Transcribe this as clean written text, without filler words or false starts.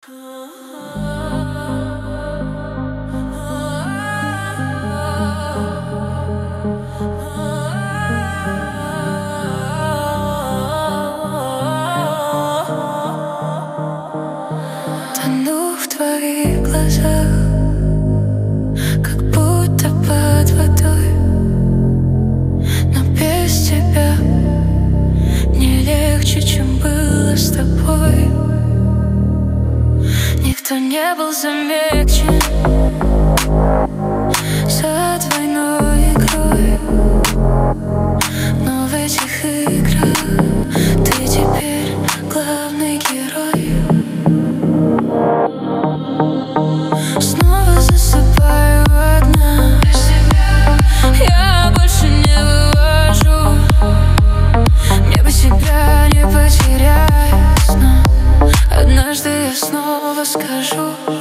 Тону в твоих глазах, как будто под водой, но без тебя не легче, чем было с тобой. Никто не был замечен за двойной игрой, но в этих играх ты теперь главный герой. Снова засыпаю одна, я больше не вывожу. Мне бы себя не потерять, но однажды я снова скажу.